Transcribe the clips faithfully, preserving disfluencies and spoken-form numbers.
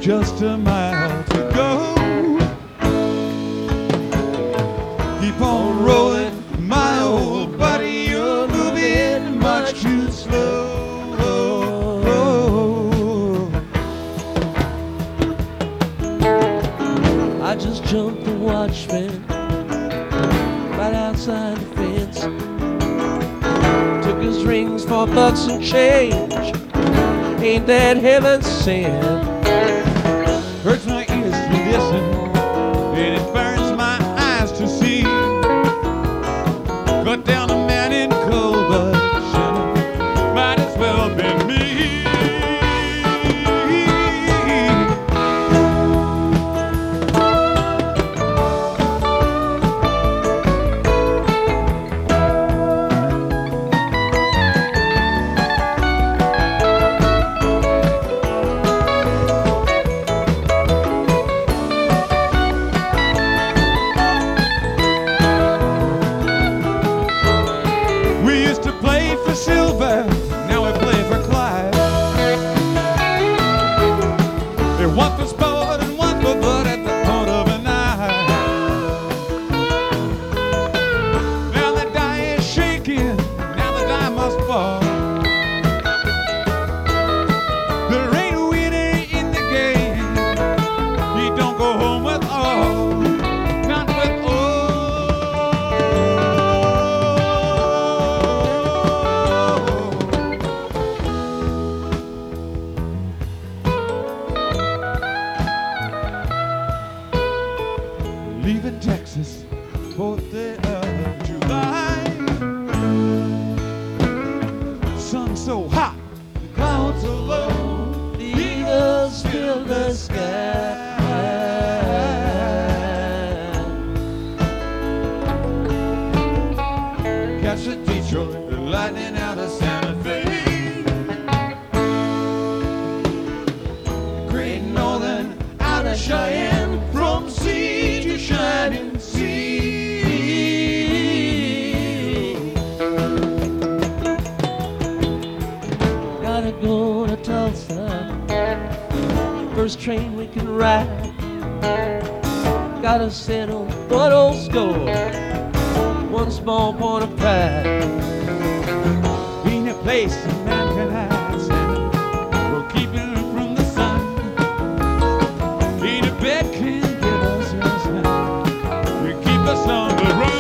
just a mile to go. Keep on rolling, my old buddy, you're moving much too slow. I just jumped the watchman right outside the fence. Took his rings for bucks and change. Ain't that heaven sent? Hurts my ears to listen, and it burns my eyes to see. Cut down a man in cold blood, might as well been me. Silver, now we play for Clyde. They want for sport and one for blood at the point of a knife. Now the die is shaking, now the die must fall. There ain't a winner in the game, he don't go home with all, not with all. Leaving Texas, fourth day of July. Sun so hot, the clouds are low, the eagles fill the sky. Catch the Detroit, the lightning out of Santa Fe. Great Northern out of Cheyenne, from sea to shining sea. Gotta go to Tulsa, first train we can ride. Gotta settle one old score, one small point of pride. Ain't a place a man can hide, Santa, we'll keep him from the sun. Ain't a bed can give us rest now, we keep us on the run.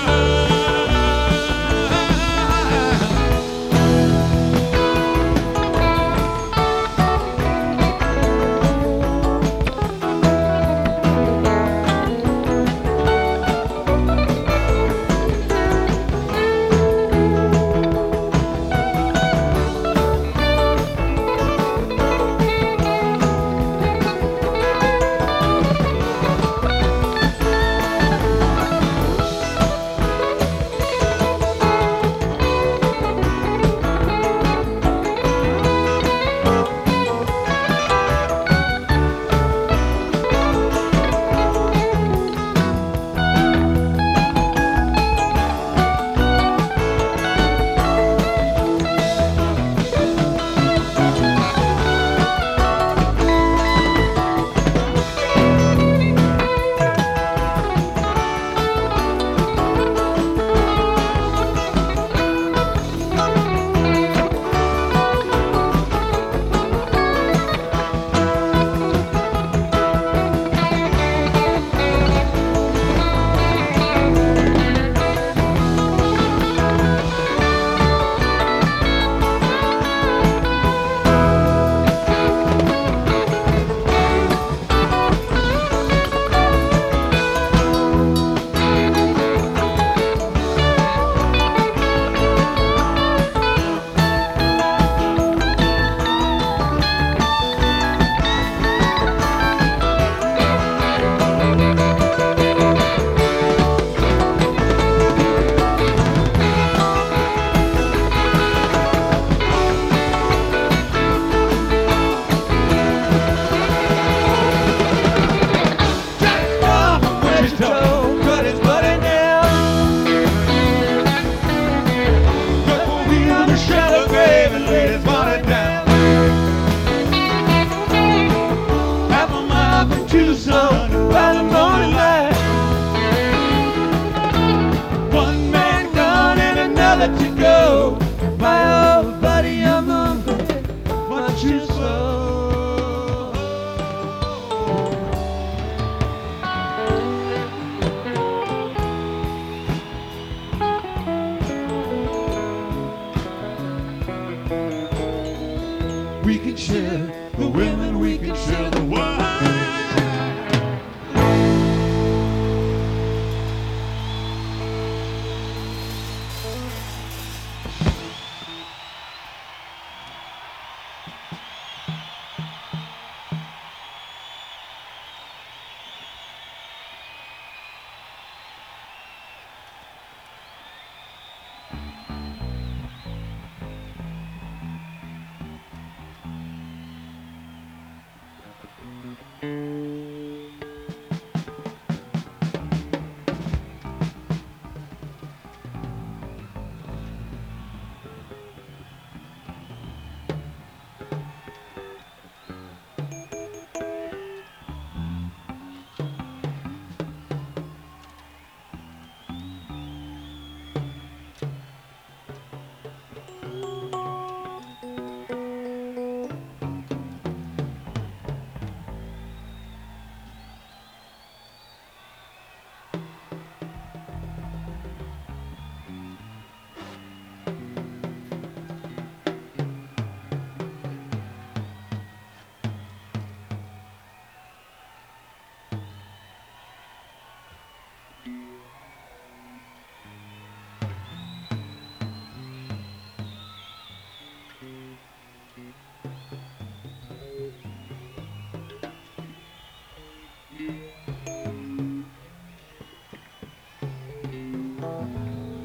we can share the women, we can share the wine.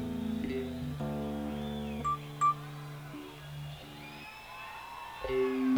Thank you.